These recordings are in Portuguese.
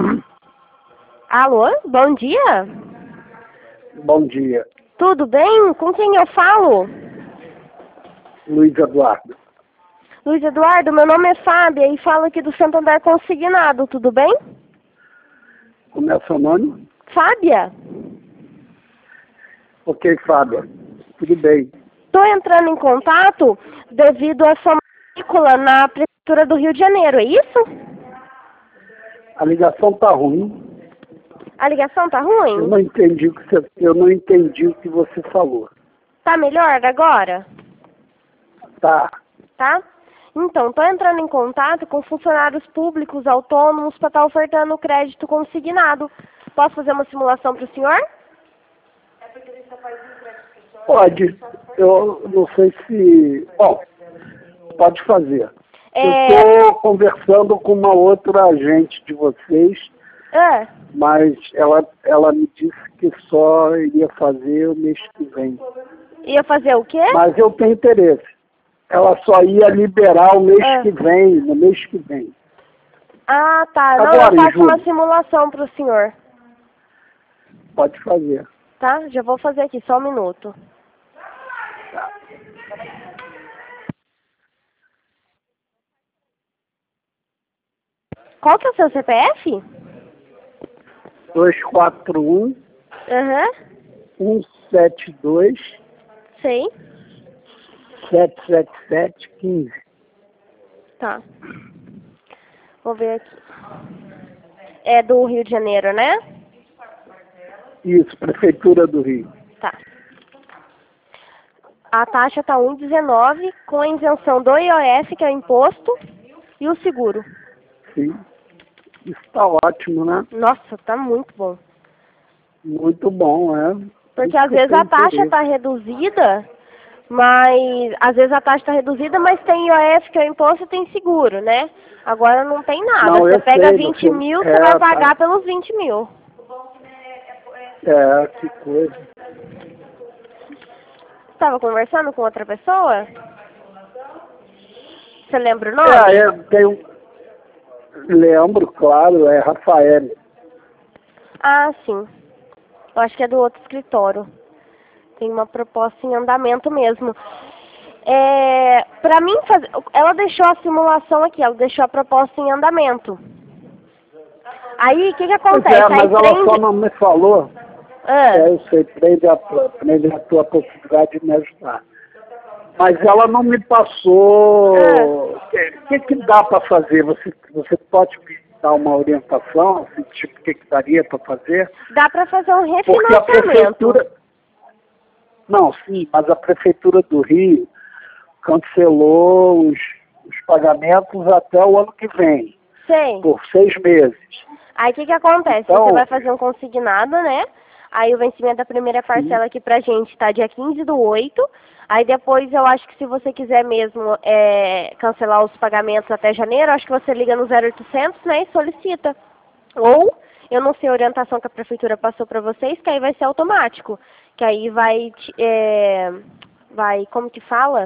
Alô, bom dia. Bom dia, Tudo bem? Com quem eu falo? Luiz Eduardo. Luiz Eduardo, meu nome é Fábia e falo aqui do Santander Consignado, tudo bem? Como é o seu nome? Fábia? Ok, Fábio. Tudo bem. Estou entrando em contato devido à sua matrícula na Prefeitura do Rio de Janeiro, é isso? A ligação tá ruim. A ligação tá Eu ruim? não entendi o que você falou. Tá melhor agora? Tá. Tá? Então, estou entrando em contato com funcionários públicos autônomos para estar ofertando crédito consignado. Posso fazer uma simulação para o senhor? Pode. Eu não sei se... Bom, pode fazer. Eu estou conversando com uma outra agente de vocês, mas ela me disse que só iria fazer o mês que vem. Ia fazer o quê? Mas eu tenho interesse. Ela só ia liberar o mês que vem, no mês que vem. Ah, tá. Não, Agora, eu faço Júlio. uma simulação para o senhor. Pode fazer. Tá? Já vou fazer aqui, só um minuto. Qual que é o seu CPF? 241 172 Sei. 777 15. Tá. Vou ver aqui. É do Rio de Janeiro, né? Isso, Prefeitura do Rio. Tá. A taxa tá 1,19 com a isenção do IOF, que é o imposto, e o seguro. Sim. Isso está ótimo, né? Nossa, tá muito bom. Muito bom, é. Porque Isso às que eu vezes tenho a taxa interesse. tá reduzida, mas às vezes a taxa tá reduzida, mas tem IOF, que é o imposto, e tem seguro, né? Agora não tem nada. Não, Você eu pega sei, 20 você... mil, você vai pagar tá. pelos 20 mil. Que coisa. Estava conversando com outra pessoa? Você lembra o nome? Eu tenho... Lembro, claro, é Rafael. Ah, sim. Eu acho que é do outro escritório. Tem uma proposta em andamento mesmo. Pra mim fazer... Ela deixou a simulação aqui, ela deixou a proposta em andamento. Aí, o que acontece? Mas Aí ela só não me falou. Eu sei, prende a tua possibilidade de me ajudar. Mas ela não me passou... O que dá para fazer? Você pode me dar uma orientação? Assim, tipo, o que daria para fazer? Dá para fazer um Porque a refinanciamento. prefeitura... Não, sim, mas a Prefeitura do Rio cancelou os pagamentos até o ano que vem. Sei. Por 6 meses. Aí, o que acontece? Então, você vai fazer um consignado, né? Aí o vencimento da primeira parcela aqui pra gente tá dia 15/8. Aí depois eu acho que se você quiser mesmo cancelar os pagamentos até janeiro, acho que você liga no 0800, né, e solicita. Ou, eu não sei a orientação que a prefeitura passou pra vocês, que aí vai ser automático. Que aí vai, como que fala?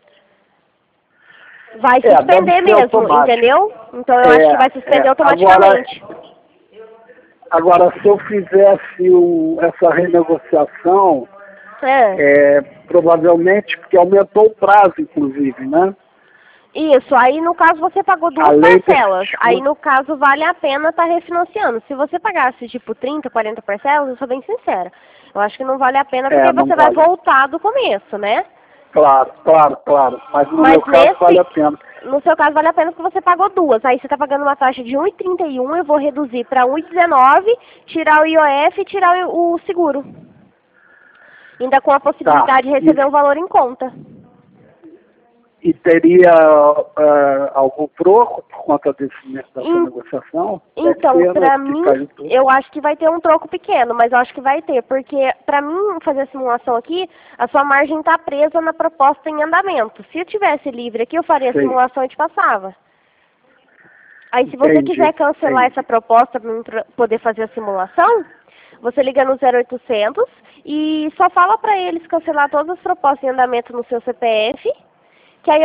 Vai suspender mesmo, automático. entendeu? Então eu acho que vai suspender automaticamente. Agora, se eu fizesse essa renegociação, provavelmente, porque aumentou o prazo, inclusive, né? Isso, aí no caso você pagou duas parcelas, aí no caso vale a pena estar refinanciando. Se você pagasse tipo 30, 40 parcelas, eu sou bem sincera, eu acho que não vale a pena porque você vai voltar do começo, né? Claro. Mas no meu caso vale a pena. No seu caso vale a pena porque você pagou duas. Aí você está pagando uma taxa de 1,31, eu vou reduzir para 1,19, tirar o IOF e tirar o seguro. Ainda com a possibilidade de receber um valor em conta. E teria algum troco por conta dessa negociação? Então, pra mim, eu acho que vai ter um troco pequeno, mas eu acho que vai ter, porque pra mim fazer a simulação aqui, a sua margem tá presa na proposta em andamento. Se eu tivesse livre aqui, eu faria a simulação e te passava. Aí se você quiser cancelar essa proposta para poder fazer a simulação, você liga no 0800 e só fala pra eles cancelar todas as propostas em andamento no seu CPF, que aí eu faço a simulação aqui pra você. É só uma simulação mesmo.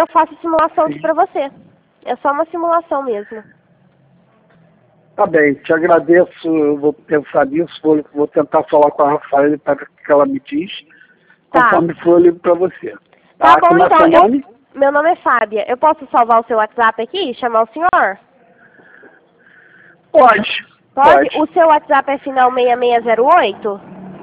Tá bem, te agradeço, eu vou pensar nisso, vou tentar falar com a Rafaela para o que ela me diz, conforme for eu ligo para você. Tá bom, então, meu nome é Fábia, eu posso salvar o seu WhatsApp aqui e chamar o senhor? Pode. O seu WhatsApp é final 6608?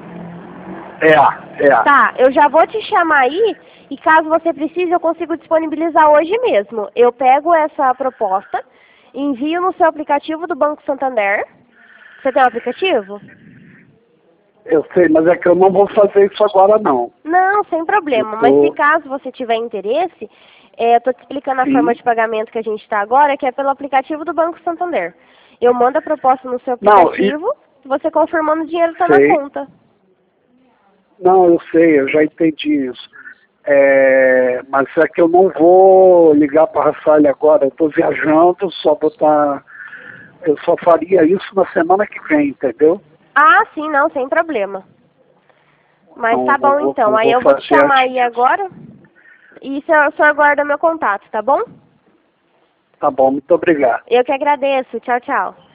É. Tá, eu já vou te chamar aí, e caso você precise, eu consigo disponibilizar hoje mesmo. Eu pego essa proposta, envio no seu aplicativo do Banco Santander. Você tem um aplicativo? Eu sei, mas é que eu não vou fazer isso agora, não. Não, sem problema. Mas se caso você tiver interesse, eu tô te explicando a forma de pagamento que a gente está agora, que é pelo aplicativo do Banco Santander. Eu mando a proposta no seu aplicativo, você confirmando o dinheiro está na conta. Não, eu sei, eu já entendi isso. Mas é que eu não vou ligar para a Rafaela agora, eu estou viajando, eu só faria isso na semana que vem, entendeu? Ah, sim, não, sem problema. Mas tá bom então, aí eu vou te chamar aí agora e o senhor guarda meu contato, tá bom? Tá bom, muito obrigado. Eu que agradeço, tchau, tchau.